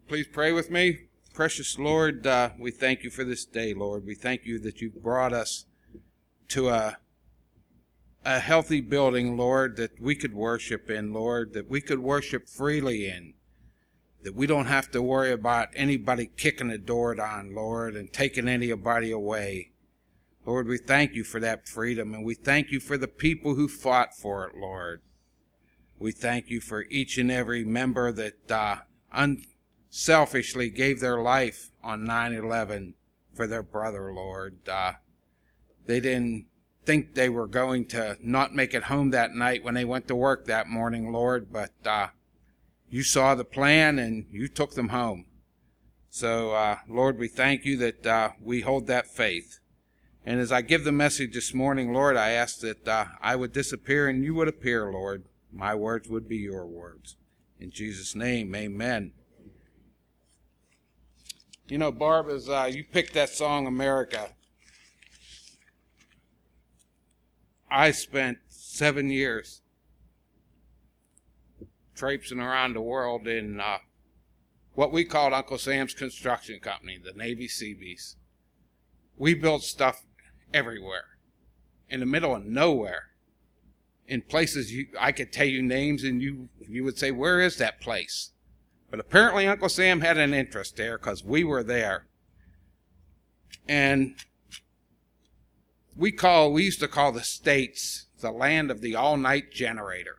Please pray with me. Precious Lord, we thank you for this day, Lord. We thank you that you've brought us to a healthy building, Lord, that we could worship in, Lord, that we could worship freely in, that we don't have to worry about anybody kicking the door down, Lord, and taking anybody away. Lord, we thank you for that freedom, and we thank you for the people who fought for it, Lord. We thank you for each and every member that unselfishly gave their life on 9/11 for their brother, Lord. They didn't think they were going to not make it home that night when they went to work that morning, Lord, but you saw the plan and you took them home. So, Lord, we thank you that we hold that faith. And as I give the message this morning, Lord, I ask that I would disappear and you would appear, Lord. My words would be your words. In Jesus' name, amen. You know, Barb, as you picked that song, America, I spent 7 years traipsing around the world in what we called Uncle Sam's Construction Company, the Navy Seabees. We built stuff everywhere, in the middle of nowhere, in places I could tell you names and you would say, where is that place? But apparently Uncle Sam had an interest there because we were there. And we used to call the States the land of the all-night generator.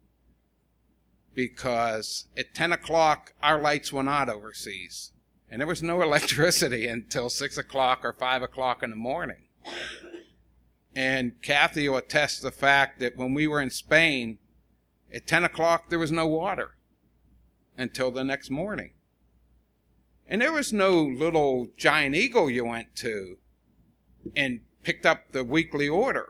Because at 10 o'clock, our lights went out overseas. And there was no electricity until 6 o'clock or 5 o'clock in the morning. And Kathy will attest the fact that when we were in Spain, at 10 o'clock, there was no water until the next morning. And there was no little Giant Eagle you went to and picked up the weekly order.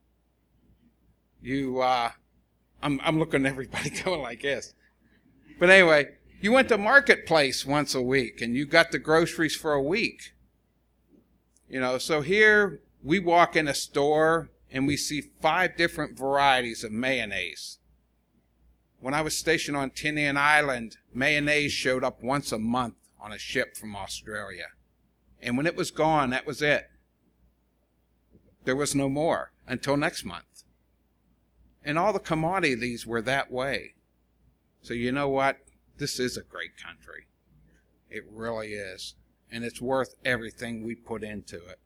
I'm looking at everybody going like this. But anyway, you went to Marketplace once a week and you got the groceries for a week. You know, so here we walk in a store and we see 5 different varieties of mayonnaise. When I was stationed on Tinian Island, mayonnaise showed up once a month on a ship from Australia. And when it was gone, that was it. There was no more until next month. And all the commodities were that way. So you know what? This is a great country. It really is. And it's worth everything we put into it.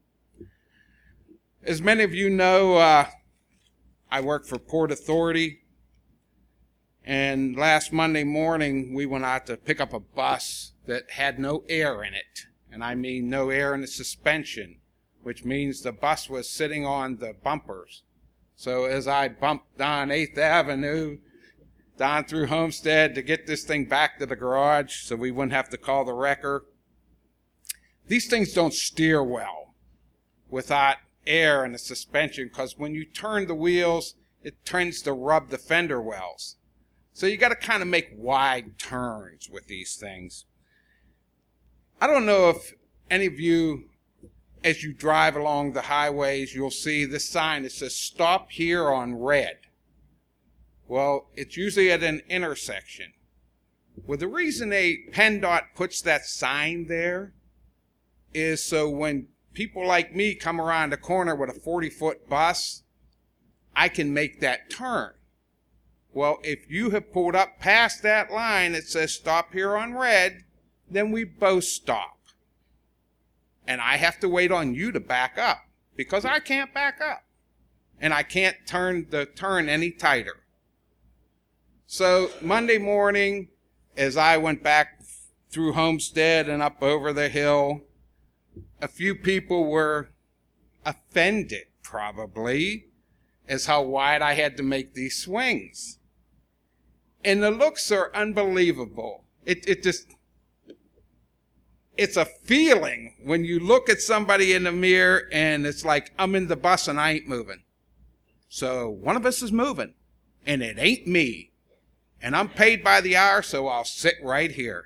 As many of you know, I work for Port Authority. And last Monday morning, we went out to pick up a bus that had no air in it. And I mean no air in the suspension, which means the bus was sitting on the bumpers. So as I bumped down 8th Avenue, down through Homestead to get this thing back to the garage so we wouldn't have to call the wrecker, these things don't steer well without air in the suspension because when you turn the wheels, it tends to rub the fender wells. So you got to kind of make wide turns with these things. I don't know if any of you, as you drive along the highways, you'll see this sign that says stop here on red. Well, it's usually at an intersection. Well, the reason PennDOT puts that sign there is so when people like me come around the corner with a 40-foot bus, I can make that turn. Well, if you have pulled up past that line that says stop here on red, then we both stop. And I have to wait on you to back up because I can't back up. And I can't turn the turn any tighter. So Monday morning, as I went back through Homestead and up over the hill, a few people were offended, probably, as how wide I had to make these swings. And the looks are unbelievable. It's a feeling when you look at somebody in the mirror and it's like, I'm in the bus and I ain't moving. So one of us is moving and it ain't me. And I'm paid by the hour, so I'll sit right here.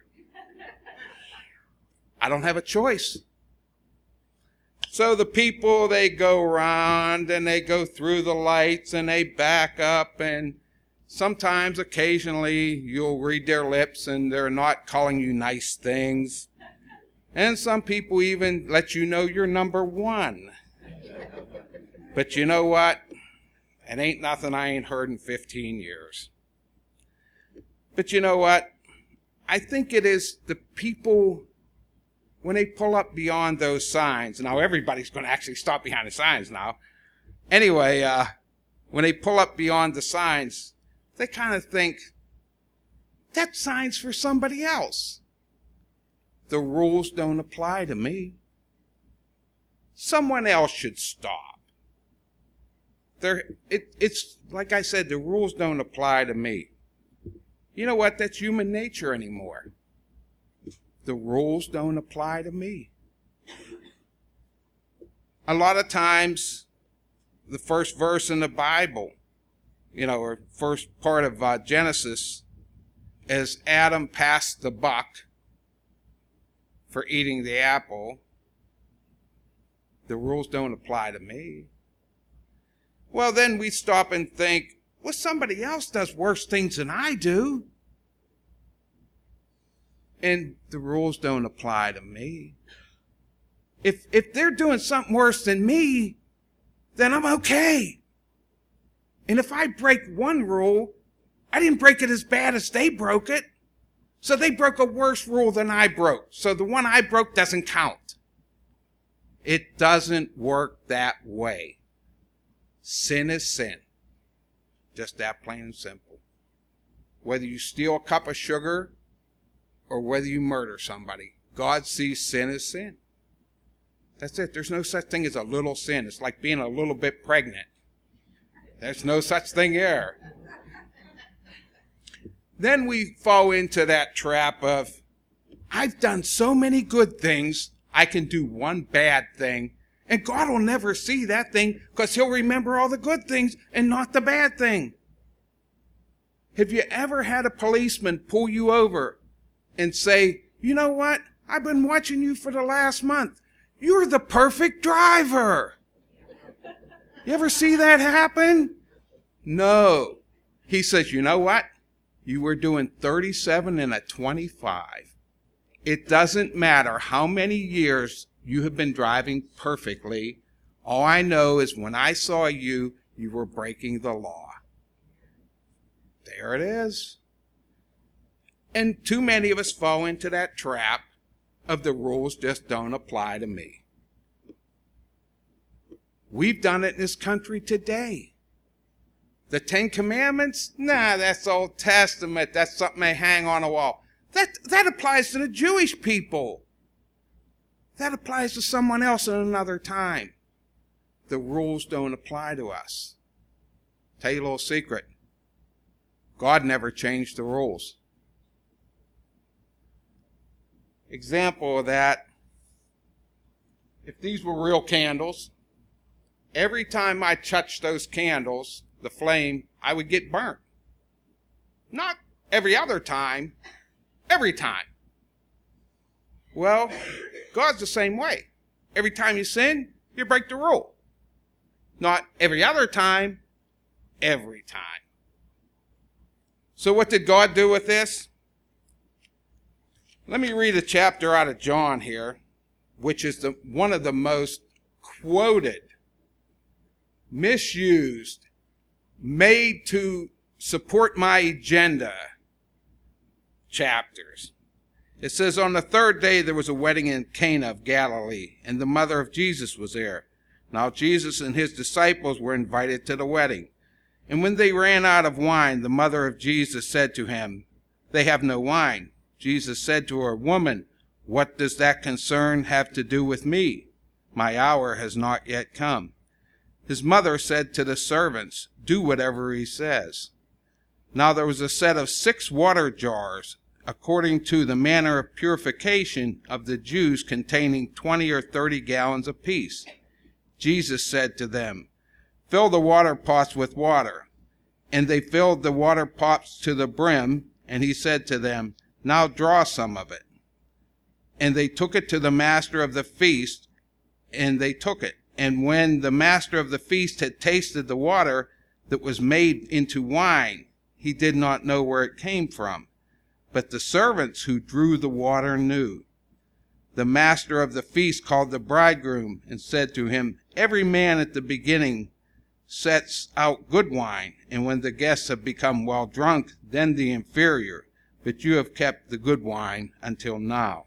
I don't have a choice. So the people, they go around and they go through the lights and they back up and sometimes, occasionally, you'll read their lips and they're not calling you nice things. And some people even let you know you're number one. But you know what? It ain't nothing I ain't heard in 15 years. But you know what? I think it is the people, when they pull up beyond those signs. Now, everybody's going to actually stop behind the signs now. Anyway, when they pull up beyond the signs, they kind of think, that sign's for somebody else. The rules don't apply to me. Someone else should stop. It's like I said, the rules don't apply to me. You know what? That's human nature anymore. The rules don't apply to me. A lot of times, the first verse in the Bible, or first part of Genesis, as Adam passed the buck for eating the apple, the rules don't apply to me. Well, then we stop and think, well, somebody else does worse things than I do. And the rules don't apply to me. If they're doing something worse than me, then I'm okay. And if I break one rule, I didn't break it as bad as they broke it. So they broke a worse rule than I broke. So the one I broke doesn't count. It doesn't work that way. Sin is sin. Just that plain and simple. Whether you steal a cup of sugar or whether you murder somebody, God sees sin as sin. That's it. There's no such thing as a little sin. It's like being a little bit pregnant. There's no such thing there. Then we fall into that trap of, I've done so many good things, I can do one bad thing, and God will never see that thing because he'll remember all the good things and not the bad thing. Have you ever had a policeman pull you over and say, you know what? I've been watching you for the last month. You're the perfect driver. You ever see that happen? No. He says, you know what? You were doing 37 and a 25. It doesn't matter how many years you have been driving perfectly. All I know is when I saw you, you were breaking the law. There it is. And too many of us fall into that trap of the rules just don't apply to me. We've done it in this country today. The Ten Commandments? Nah, that's Old Testament. That's something they hang on a wall. That applies to the Jewish people. That applies to someone else at another time. The rules don't apply to us. Tell you a little secret. God never changed the rules. Example of that, if these were real candles, every time I touched those candles, the flame, I would get burnt. Not every other time, every time. Well, God's the same way. Every time you sin, you break the rule. Not every other time, every time. So what did God do with this? Let me read a chapter out of John here, which is one of the most quoted, misused, made to support my agenda chapters. It says, on the third day there was a wedding in Cana of Galilee, and the mother of Jesus was there. Now Jesus and his disciples were invited to the wedding. And when they ran out of wine, the mother of Jesus said to him, they have no wine. Jesus said to her, woman, what does that concern have to do with me? My hour has not yet come. His mother said to the servants, do whatever he says. Now there was a set of 6 water jars, according to the manner of purification of the Jews, containing 20 or 30 gallons apiece. Jesus said to them, fill the water pots with water. And they filled the water pots to the brim, and he said to them, now draw some of it. And they took it to the master of the feast, and they took it. And when the master of the feast had tasted the water that was made into wine, he did not know where it came from, but the servants who drew the water knew. The master of the feast called the bridegroom and said to him, "Every man at the beginning sets out good wine, and when the guests have become well drunk, then the inferior. But you have kept the good wine until now."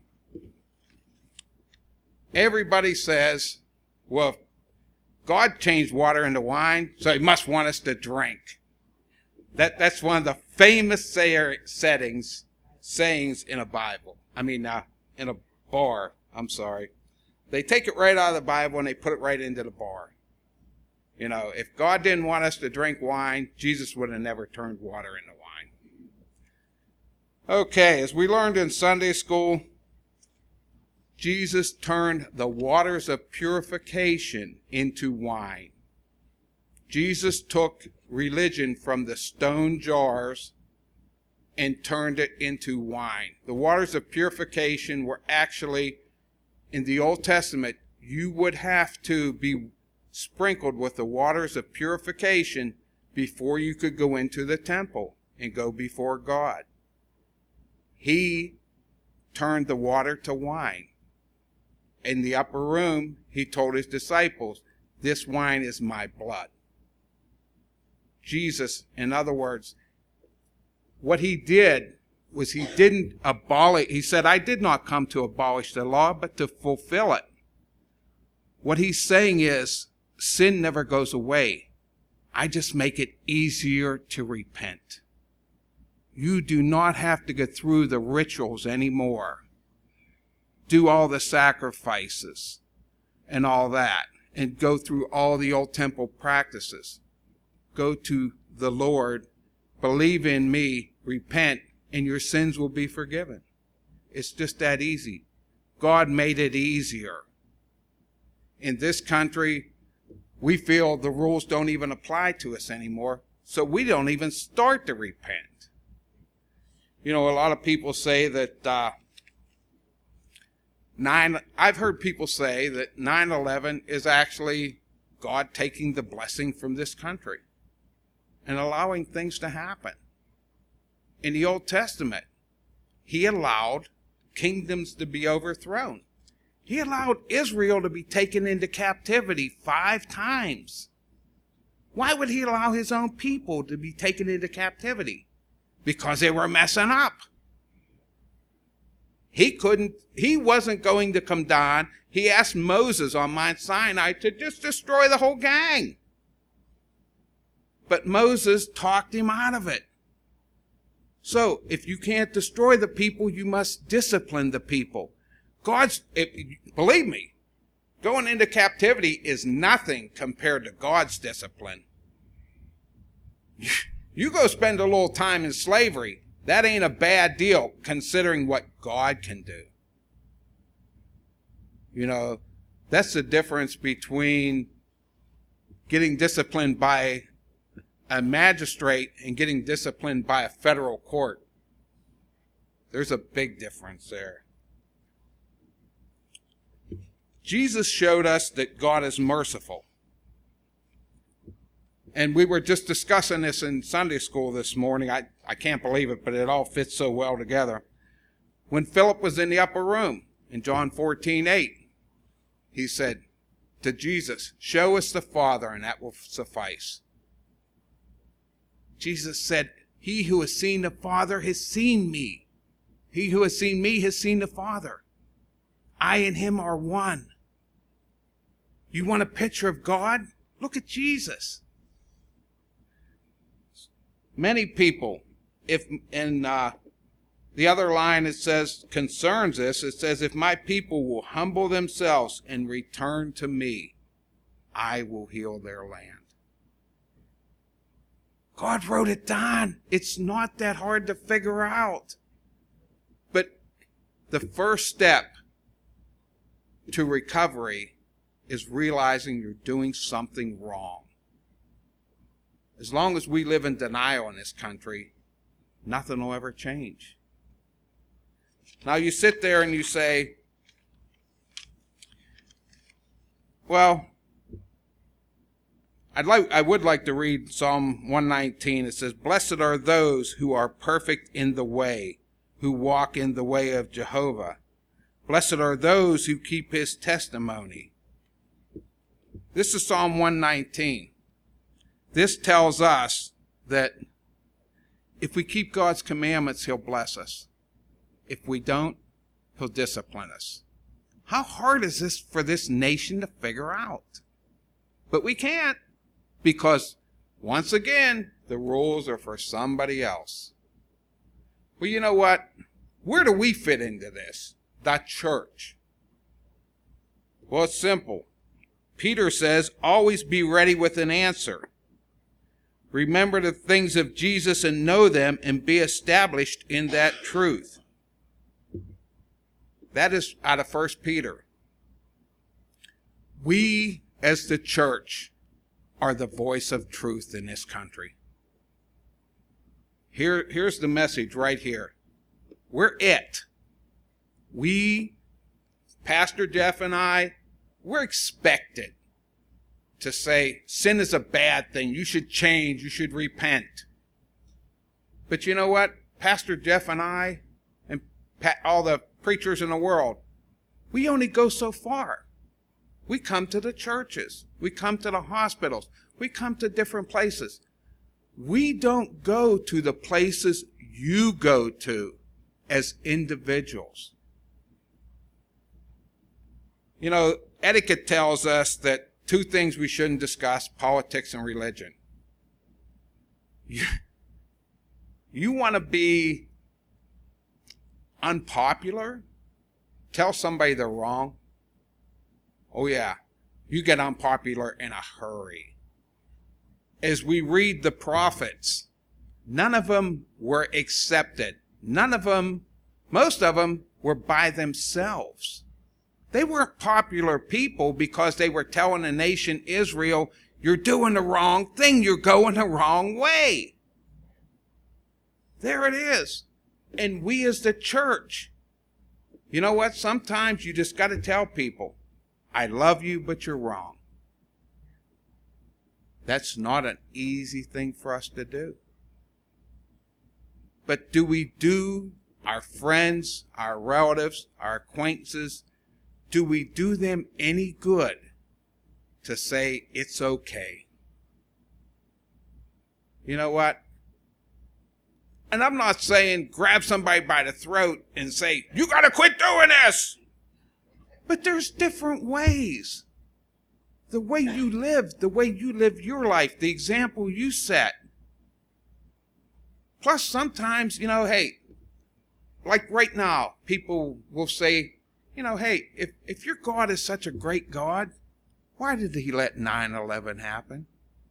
Everybody says, well, God changed water into wine, so he must want us to drink. That's one of the famous sayings in a Bible. In a bar, I'm sorry. They take it right out of the Bible and they put it right into the bar. If God didn't want us to drink wine, Jesus would have never turned water into wine. Okay, as we learned in Sunday school, Jesus turned the waters of purification into wine. Jesus took religion from the stone jars and turned it into wine. The waters of purification were actually, in the Old Testament, you would have to be sprinkled with the waters of purification before you could go into the temple and go before God. He turned the water to wine. In the upper room, he told his disciples, "This wine is my blood." Jesus, in other words, what he did was he didn't abolish. He said, "I did not come to abolish the law, but to fulfill it." What he's saying is, sin never goes away. I just make it easier to repent. You do not have to go through the rituals anymore. Do all the sacrifices and all that, and go through all the old temple practices. Go to the Lord, believe in me, repent, and your sins will be forgiven. It's just that easy. God made it easier. In this country, we feel the rules don't even apply to us anymore, so we don't even start to repent. A lot of people say that I've heard people say that 9/11 is actually God taking the blessing from this country and allowing things to happen. In the Old Testament, he allowed kingdoms to be overthrown. He allowed Israel to be taken into captivity 5 times. Why would he allow his own people to be taken into captivity? Because they were messing up. He wasn't going to come down. He asked Moses on Mount Sinai to just destroy the whole gang. But Moses talked him out of it. So, if you can't destroy the people, you must discipline the people. Believe me, going into captivity is nothing compared to God's discipline. You go spend a little time in slavery, that ain't a bad deal considering what God can do. That's the difference between getting disciplined by a magistrate and getting disciplined by a federal court. There's a big difference there. Jesus showed us that God is merciful. And we were just discussing this in Sunday school this morning. I can't believe it, but it all fits so well together. When Philip was in the upper room in John 14:8, he said to Jesus, "Show us the Father, and that will suffice." Jesus said, "He who has seen the Father has seen me. He who has seen me has seen the Father. I and him are one." You want a picture of God? Look at Jesus. Many people, if in the other line it says, concerns this, it says, "If my people will humble themselves and return to me, I will heal their land." God wrote it down. It's not that hard to figure out. But the first step to recovery is realizing you're doing something wrong. As long as we live in denial in this country, nothing will ever change. Now you sit there and you say, well, I would like to read Psalm 119. It says, "Blessed are those who are perfect in the way, who walk in the way of Jehovah. Blessed are those who keep his testimony." This is Psalm 119. This tells us that if we keep God's commandments, he'll bless us. If we don't, he'll discipline us. How hard is this for this nation to figure out? But we can't, because once again, the rules are for somebody else. Well, you know what? Where do we fit into this? The church. Well, it's simple. Peter says, always be ready with an answer. Remember the things of Jesus and know them and be established in that truth. That is out of 1 Peter. We, as the church, are the voice of truth in this country. Here's the message right here. We're it. We, Pastor Jeff and I, we're expected to say sin is a bad thing. You should change. You should repent. But you know what? Pastor Jeff and I and all the preachers in the world, we only go so far. We come to the churches. We come to the hospitals. We come to different places. We don't go to the places you go to as individuals. You know, etiquette tells us that two things we shouldn't discuss: politics and religion. You want to be unpopular? Tell somebody they're wrong. Oh yeah, you get unpopular in a hurry. As we read the prophets, none of them were accepted. None of them, most of them were by themselves. They weren't popular people because they were telling the nation Israel, you're doing the wrong thing, you're going the wrong way. There it is. And we as the church, you know what? Sometimes you just got to tell people, I love you, but you're wrong. That's not an easy thing for us to do. But do we do our friends, our relatives, our acquaintances, do we do them any good to say it's okay? You know what? And I'm not saying grab somebody by the throat and say, you got to quit doing this. But there's different ways. The way you live your life, the example you set. Plus sometimes, you know, hey, like right now, people will say, you know, hey, if your God is such a great God, why did he let 9/11 happen?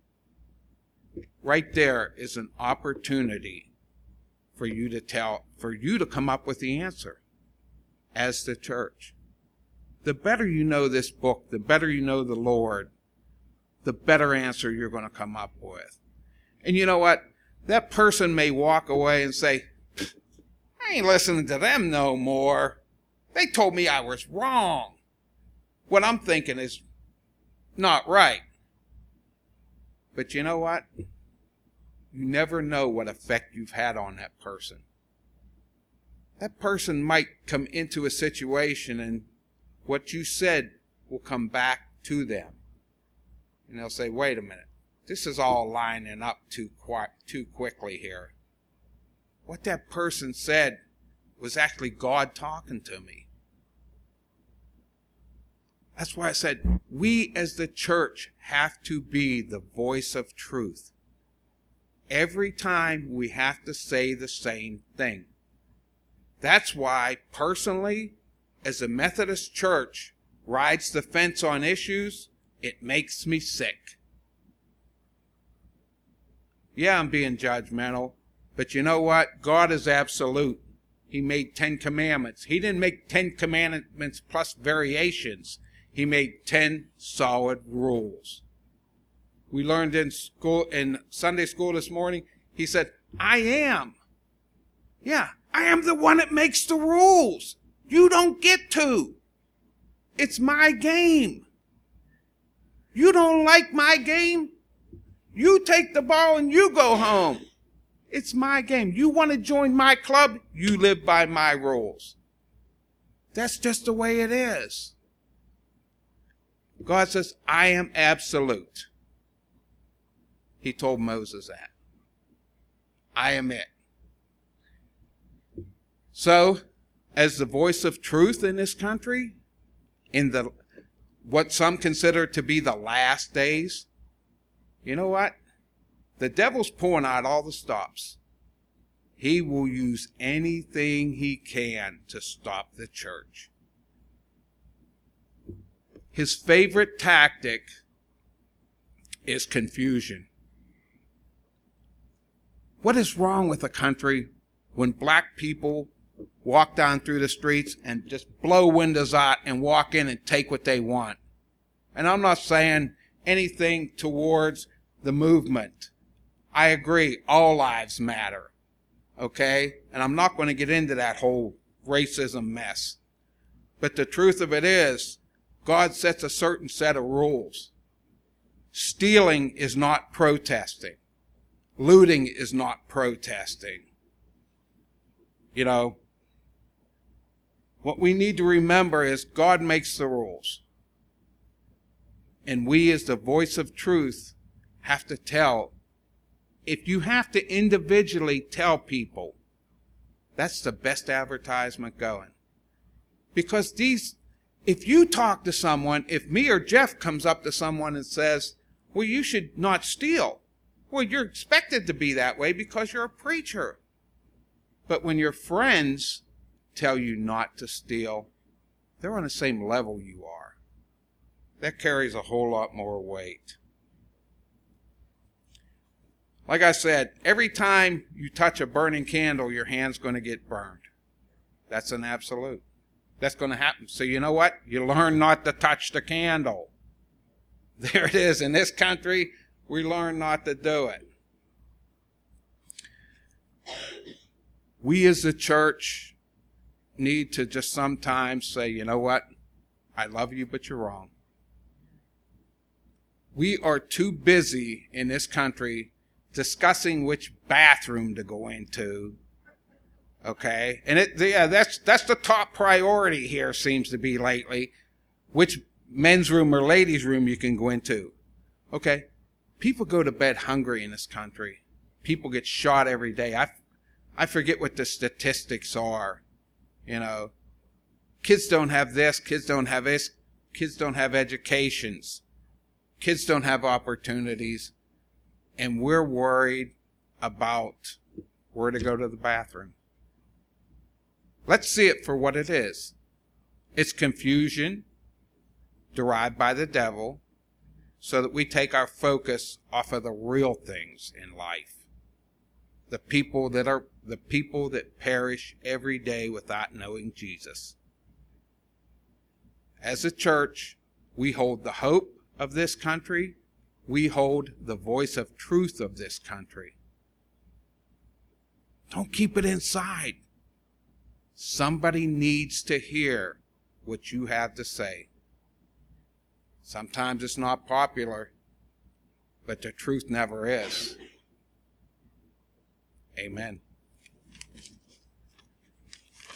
Right there is an opportunity for you to come up with the answer as the church. The better you know this book, the better you know the Lord, the better answer you're going to come up with. And you know what? That person may walk away and say, I ain't listening to them no more. They told me I was wrong. What I'm thinking is not right. But you know what? You never know what effect you've had on that person. That person might come into a situation and what you said will come back to them. And they'll say, wait a minute, this is all lining up too quickly here. What that person said was actually God talking to me. That's why I said, we as the church have to be the voice of truth. Every time we have to say the same thing. That's why, personally, as a Methodist church rides the fence on issues, it makes me sick. Yeah, I'm being judgmental, but you know what? God is absolute. He made 10 commandments. He didn't make 10 commandments plus variations. He made 10 solid rules. We learned in Sunday school this morning, he said, I am. Yeah, I am the one that makes the rules. You don't get to. It's my game. You don't like my game? You take the ball and you go home. It's my game. You want to join my club? You live by my rules. That's just the way it is. God says, I am absolute. He told Moses that. I am it. So, as the voice of truth in this country, in the what some consider to be the last days, you know what? The devil's pulling out all the stops. He will use anything he can to stop the church. His favorite tactic is confusion. What is wrong with a country when black people walk down through the streets and just blow windows out and walk in and take what they want? And I'm not saying anything towards the movement. I agree, all lives matter. Okay? And I'm not going to get into that whole racism mess. But the truth of it is, God sets a certain set of rules. Stealing is not protesting. Looting is not protesting. You know, what we need to remember is God makes the rules. And we, as the voice of truth, have to tell. If you have to individually tell people, that's the best advertisement going. Because if you talk to someone, if me or Jeff comes up to someone and says, well, you should not steal. Well, you're expected to be that way because you're a preacher. But when your friends tell you not to steal, they're on the same level you are. That carries a whole lot more weight. Like I said, every time you touch a burning candle, your hand's going to get burned. That's an absolute. That's going to happen. So you know what? You learn not to touch the candle. There it is. In this country, we learn not to do it. We as a church need to just sometimes say, you know what? I love you, but you're wrong. We are too busy in this country discussing which bathroom to go into. Okay? And that's the top priority here seems to be lately. Which men's room or ladies' room you can go into. Okay? People go to bed hungry in this country. People get shot every day. I forget what the statistics are. You know, kids don't have this, kids don't have this, kids don't have educations. Kids don't have opportunities. And we're worried about where to go to the bathroom. Let's see it for what it is. It's confusion derived by the devil so that we take our focus off of the real things in life. The people that perish every day without knowing Jesus. As a church, we hold the hope of this country. We hold the voice of truth of this country. Don't keep it inside. Somebody needs to hear what you have to say. Sometimes it's not popular, but the truth never is. Amen.